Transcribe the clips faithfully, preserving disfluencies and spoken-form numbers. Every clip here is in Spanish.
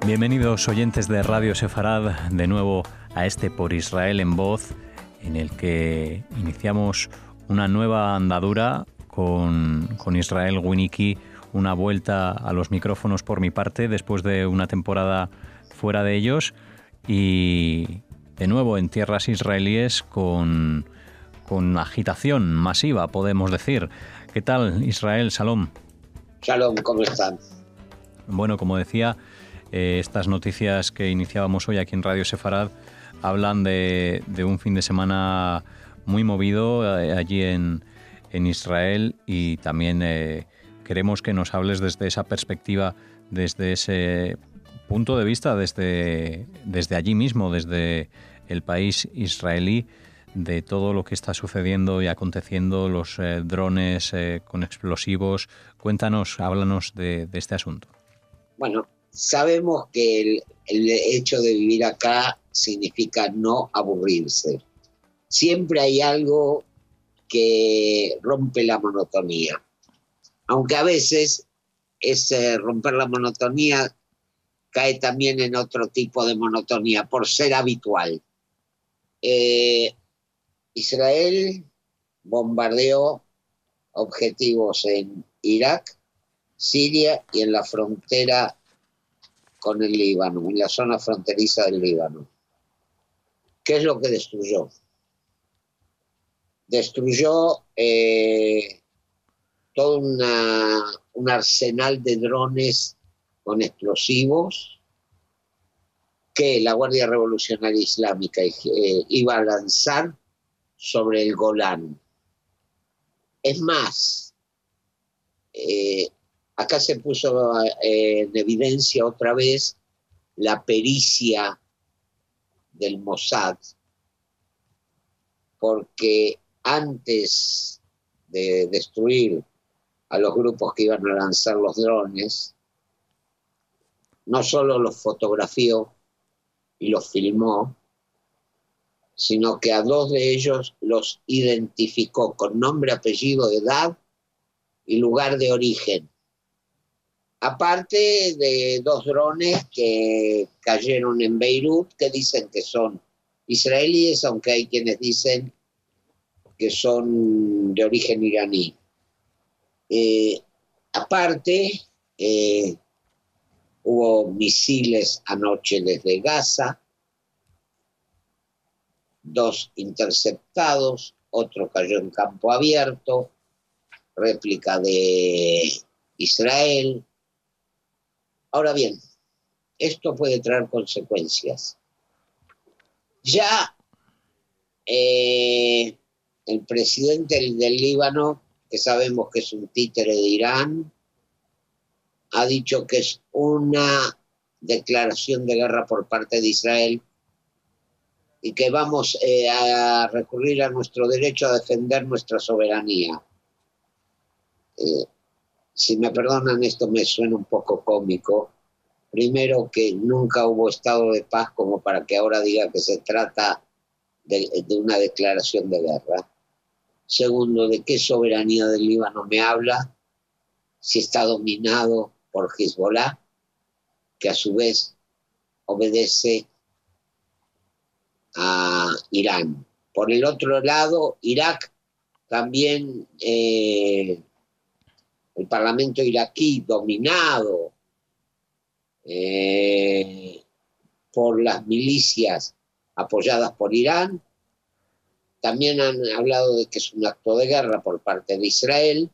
Bienvenidos oyentes de Radio Sefarad de nuevo a este Por Israel en Voz, en el que iniciamos una nueva andadura con, con Israel Winicky, una vuelta a los micrófonos por mi parte después de una temporada fuera de ellos y de nuevo en tierras israelíes con, con agitación masiva, podemos decir. ¿Qué tal, Israel? Shalom. Shalom, ¿cómo están? Bueno, como decía, eh, estas noticias que iniciábamos hoy aquí en Radio Sefarad hablan de, de un fin de semana muy movido eh, allí en, en Israel y también eh, queremos que nos hables desde esa perspectiva, desde ese punto de vista, desde, desde allí mismo, desde el país israelí, de todo lo que está sucediendo y aconteciendo, los eh, drones eh, con explosivos. Cuéntanos, háblanos de, de este asunto. Bueno, sabemos que el, el hecho de vivir acá significa no aburrirse. Siempre hay algo que rompe la monotonía. Aunque a veces ese romper la monotonía cae también en otro tipo de monotonía, por ser habitual. Eh, Israel bombardeó objetivos en Irak, Siria y en la frontera con el Líbano, en la zona fronteriza del Líbano. ¿Qué es lo que destruyó? Destruyó eh, todo una, un arsenal de drones con explosivos que la Guardia Revolucionaria Islámica eh, iba a lanzar sobre el Golán. Es más, eh, acá se puso eh, en evidencia otra vez la pericia del Mossad, porque antes de destruir a los grupos que iban a lanzar los drones, no solo los fotografió y los filmó, sino que a dos de ellos los identificó con nombre, apellido, edad y lugar de origen. Aparte de dos drones que cayeron en Beirut, que dicen que son israelíes, aunque hay quienes dicen que son de origen iraní. Eh, aparte, eh, hubo misiles anoche desde Gaza, dos interceptados, otro cayó en campo abierto, réplica de Israel. Ahora bien, esto puede traer consecuencias. Ya eh, el presidente del, del Líbano, que sabemos que es un títere de Irán, ha dicho que es una declaración de guerra por parte de Israel y que vamos eh, a recurrir a nuestro derecho a defender nuestra soberanía. Eh, si me perdonan, esto me suena un poco cómico. Primero, que nunca hubo estado de paz como para que ahora diga que se trata de, de una declaración de guerra. Segundo, ¿de qué soberanía del Líbano me habla si está dominado por Hezbollah, que a su vez obedece a Irán? Por el otro lado, Irak también, eh, el parlamento iraquí dominado eh, por las milicias apoyadas por Irán, también han hablado de que es un acto de guerra por parte de Israel,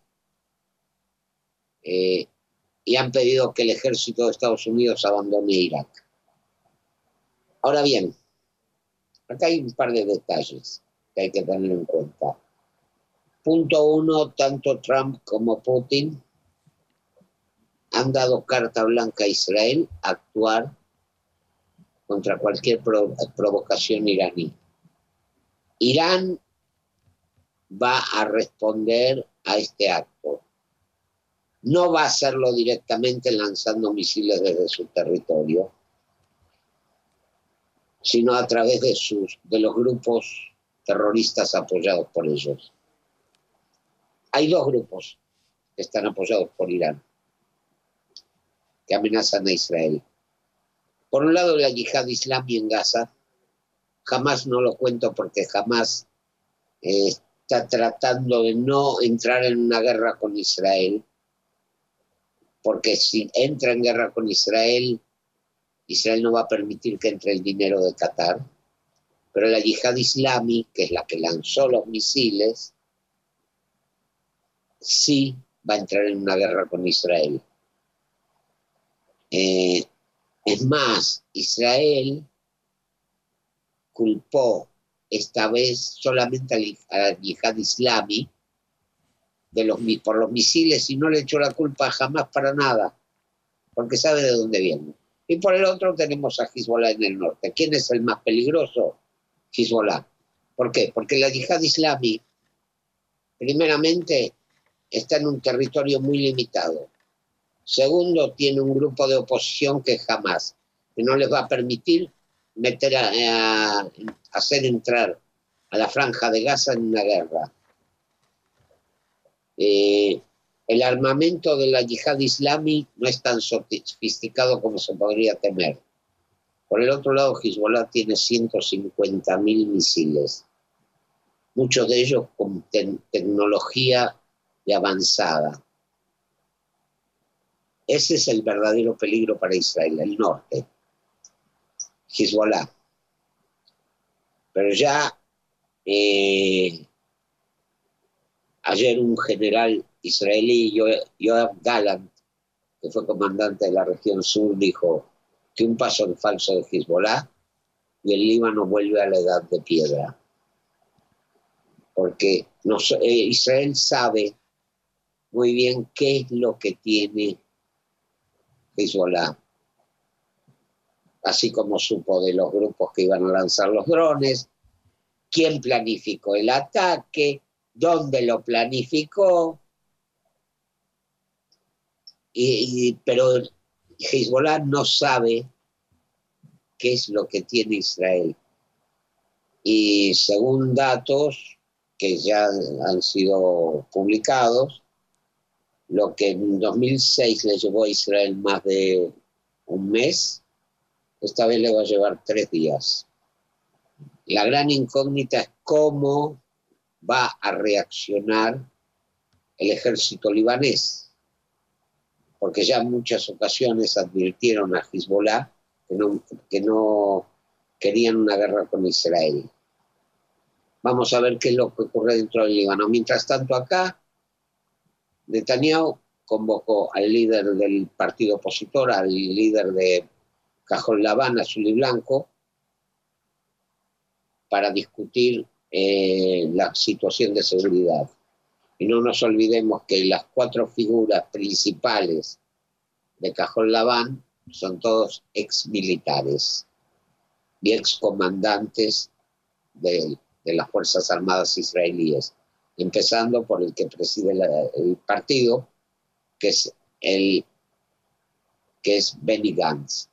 eh, y han pedido que el ejército de Estados Unidos abandone Irak. Ahora bien, acá hay un par de detalles que hay que tener en cuenta. Punto uno, tanto Trump como Putin han dado carta blanca a Israel a actuar contra cualquier provo- provocación iraní. Irán va a responder a este acto. No va a hacerlo directamente lanzando misiles desde su territorio, sino a través de, sus, de los grupos terroristas apoyados por ellos. Hay dos grupos que están apoyados por Irán, que amenazan a Israel. Por un lado, la yihad islámica en Gaza, jamás no lo cuento porque jamás eh, está tratando de no entrar en una guerra con Israel, porque si entra en guerra con Israel, Israel no va a permitir que entre el dinero de Qatar. Pero la yihad islámica, que es la que lanzó los misiles, sí va a entrar en una guerra con Israel. Eh, es más, Israel culpó esta vez solamente a la yihad islámica de los, por los misiles y no le echó la culpa jamás para nada, porque sabe de dónde viene. Y por el otro tenemos a Hezbollah en el norte. ¿Quién es el más peligroso? Hezbollah. ¿Por qué? Porque la yihad islámica, primeramente, está en un territorio muy limitado. Segundo, tiene un grupo de oposición que jamás, que no les va a permitir meter a, a, hacer entrar a la franja de Gaza en una guerra. Eh, el armamento de la yihad islámica no es tan sofisticado como se podría temer. Por el otro lado, Hezbollah tiene ciento cincuenta mil misiles, muchos de ellos con te tecnología de avanzada. Ese es el verdadero peligro para Israel, el norte, Hezbollah. Pero ya eh, ayer un general israelí, Yoav Gallant, que fue comandante de la región sur, dijo que un paso en falso de Hezbollah y el Líbano vuelve a la edad de piedra. Porque nos, eh, Israel sabe muy bien qué es lo que tiene Hezbollah, así como supo de los grupos que iban a lanzar los drones, quién planificó el ataque, dónde lo planificó, y, y, pero Hezbollah no sabe qué es lo que tiene Israel. Y según datos que ya han sido publicados, lo que en dos mil seis le llevó a Israel más de un mes, esta vez le va a llevar tres días. La gran incógnita es cómo va a reaccionar el ejército libanés, porque ya en muchas ocasiones advirtieron a Hezbollah que no, que no querían una guerra con Israel. Vamos a ver qué es lo que ocurre dentro del Líbano. Mientras tanto, acá, Netanyahu convocó al líder del partido opositor, al líder de Cajón Labán, Azul y Blanco, para discutir eh, la situación de seguridad. Y no nos olvidemos que las cuatro figuras principales de Cajón Labán son todos exmilitares y excomandantes de, de las Fuerzas Armadas israelíes, empezando por el que preside la, el partido, que es, el, que es Benny Gantz.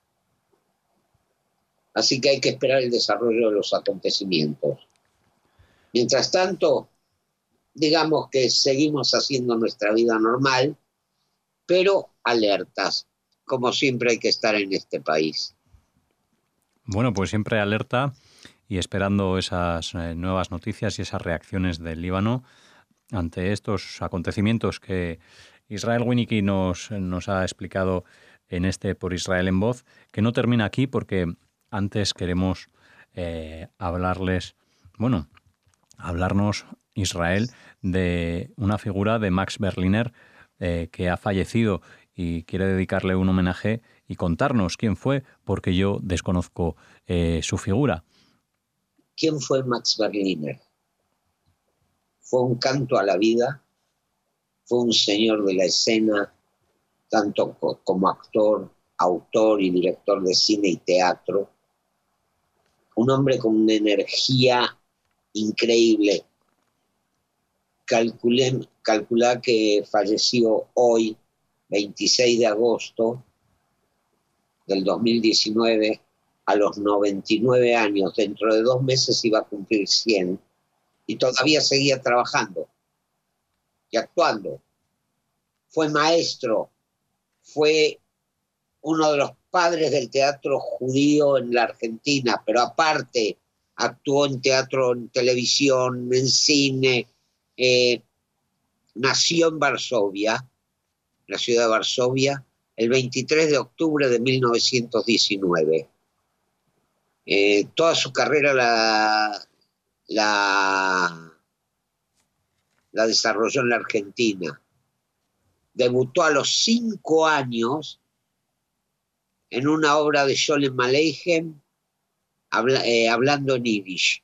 Así que hay que esperar el desarrollo de los acontecimientos. Mientras tanto, digamos que seguimos haciendo nuestra vida normal, pero alertas, como siempre hay que estar en este país. Bueno, pues siempre alerta y esperando esas eh, nuevas noticias y esas reacciones del Líbano ante estos acontecimientos que Israel Winicky nos, nos ha explicado en este Por Israel en Voz, que no termina aquí porque antes queremos eh, hablarles, bueno, hablarnos, Israel, de una figura de Max Berliner eh, que ha fallecido y quiere dedicarle un homenaje y contarnos quién fue, porque yo desconozco eh, su figura. ¿Quién fue Max Berliner? Fue un canto a la vida, fue un señor de la escena, tanto como actor, autor y director de cine y teatro. Un hombre con una energía increíble. Calculé, calculá que falleció hoy, veintiséis de agosto del dos mil diecinueve, a los noventa y nueve años. Dentro de dos meses iba a cumplir cien y todavía seguía trabajando y actuando. Fue maestro, fue uno de los padres del teatro judío en la Argentina, pero aparte actuó en teatro, en televisión, en cine. Eh, nació en Varsovia, la ciudad de Varsovia, el veintitrés de octubre de mil novecientos diecinueve. Eh, toda su carrera la, la, la desarrolló en la Argentina. Debutó a los cinco años en una obra de Sholem Aleichem, habla, eh, hablando en yiddish.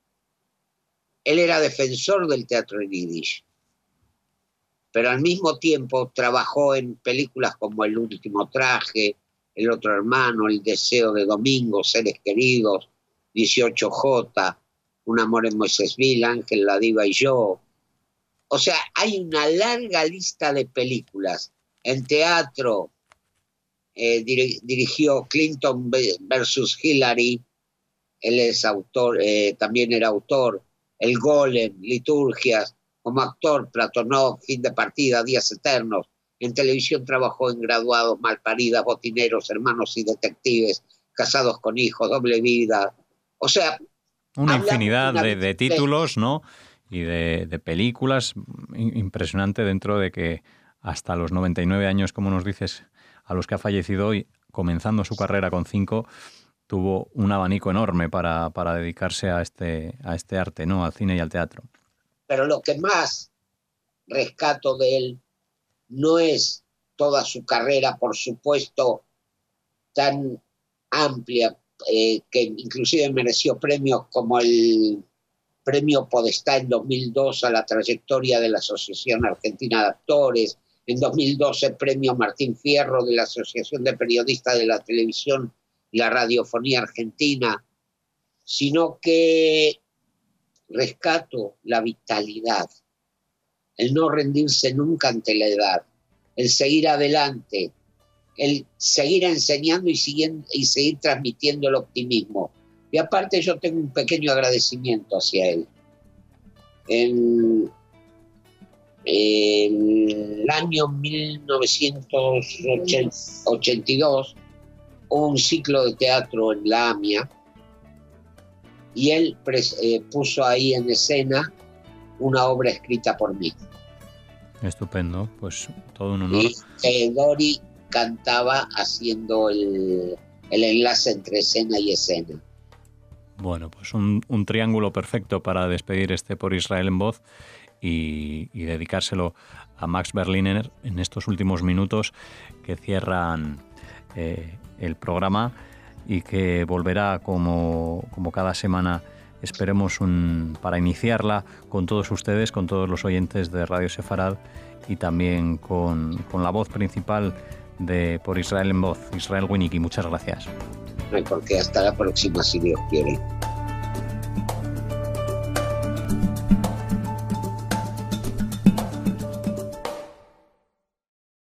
Él era defensor del teatro en yiddish, pero al mismo tiempo trabajó en películas como El último traje, El otro hermano, El deseo de Domingo, Seres queridos, dieciocho J, Un amor en Moisésville, Ángel, la diva y yo. O sea, hay una larga lista de películas. En teatro eh, dir, dirigió Clinton versus Hillary, él es autor, eh, también era autor, El Golem, Liturgias. Como actor, Platonov, Fin de partida, Días eternos. En televisión trabajó en Graduados, Malparidas, Botineros, Hermanos y detectives, Casados con hijos, Doble vida. O sea, una infinidad una de, de títulos, ¿no? Y de, de películas. Impresionante, dentro de que hasta los noventa y nueve años, como nos dices, a los que ha fallecido hoy, comenzando su carrera con cinco, tuvo un abanico enorme para, para dedicarse a este, a este arte, ¿no? Al cine y al teatro. Pero lo que más rescato de él no es toda su carrera, por supuesto, tan amplia, eh, que inclusive mereció premios como el Premio Podestá en dos mil dos a la trayectoria de la Asociación Argentina de Actores, en dos mil doce Premio Martín Fierro de la Asociación de Periodistas de la Televisión y la Radiofonía Argentina, sino que rescato la vitalidad, el no rendirse nunca ante la edad, el seguir adelante, el seguir enseñando y, siguiendo, y seguir transmitiendo el optimismo. Y aparte yo tengo un pequeño agradecimiento hacia él. En, en el año mil novecientos ochenta y dos hubo un ciclo de teatro en la AMIA, y él eh, puso ahí en escena una obra escrita por mí. Estupendo, pues todo un honor. Y eh, Dori cantaba haciendo el, el enlace entre escena y escena. Bueno, pues un, un triángulo perfecto para despedir este Por Israel en Voz y, y dedicárselo a Max Berliner en estos últimos minutos que cierran eh, el programa, y que volverá como, como cada semana, esperemos, un, para iniciarla con todos ustedes, con todos los oyentes de Radio Sefarad, y también con, con la voz principal de Por Israel en Voz, Israel Winnicki. Muchas gracias. No hay por qué, hasta la próxima, si Dios quiere.